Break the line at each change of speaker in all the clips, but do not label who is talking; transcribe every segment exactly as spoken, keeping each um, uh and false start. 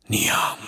نیام.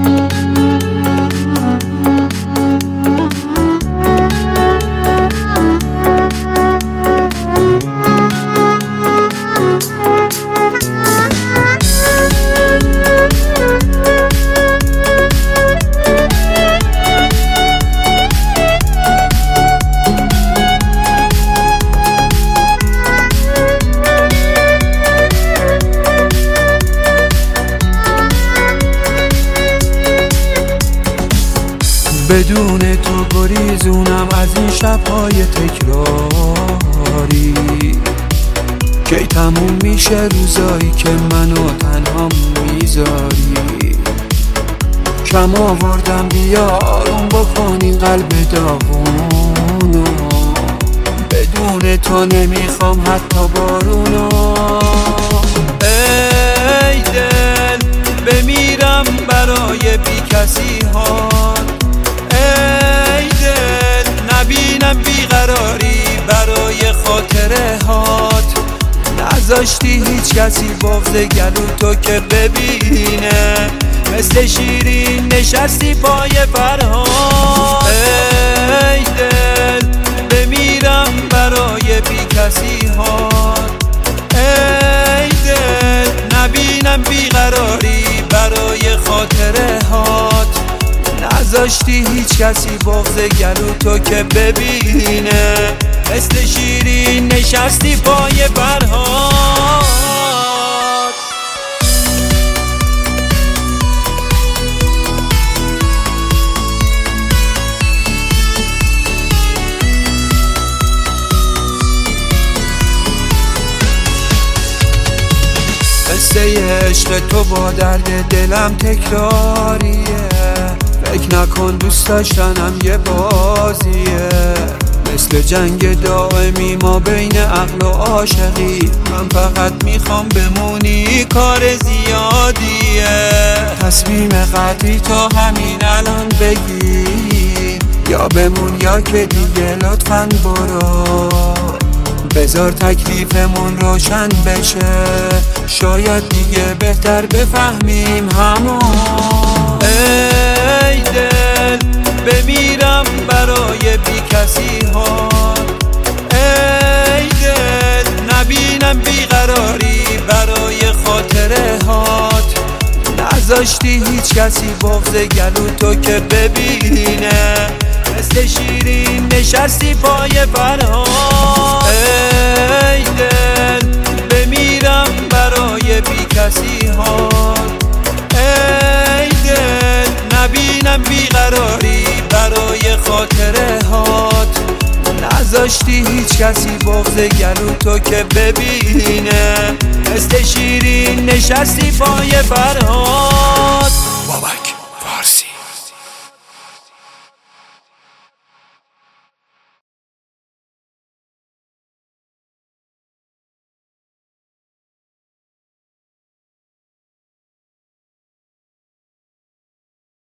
بدون تو گریزونم از این شب‌های تکراری، کی تموم میشه روزایی که منو تنها میذاری. کم آوردم بیا آروم بکنی قلب داغونو، بدون تو نمیخوام حتی بارونو. ای دل بمیرم برای بی کسی ها، ای دل نبینم بیقراری برای خاطره هات. نذاشتی هیچ کسی بغض گلو تو که ببینه، مثل شیرین نشستی پای فرهاد. ای دل بمیرم برای بی کسی هات، ای دل نبینم بیقراری برای خاطره هات. نذاشتی هیچ کسی بغض گلو تو که ببینه، مثل شیرین نشستی پای فرهاد. قصه عشق تو با درد دلم تکراریه، فکر نکن دوست داشتنم یه بازیه. مثل جنگ دائمی ما بین عقل و عاشقی، من فقط میخوام بمونی کار زیادیه. تصمیم قطعی تا همین الان بگی، یا بمون یا که دیگه لطفاً برو. بذار تکلیفمون روشن بشه، شاید دیگه بهتر بفهمیم همون. ای دل بمیرم برای بی کسی ها، ای دل نبینم بیقراری برای خاطره هات. نذاشتی هیچ کسی بغض گلو تو که ببینه، مثل شیرین نشستی پای فرهاد. ای دل بمیرم برای بی کسی ها، ای دل نبینم بیقراری برای خاطره هات. نذاشتی هیچ کسی بغض گلو تو که ببینه، مثل شیرین نشستی پای فرهاد.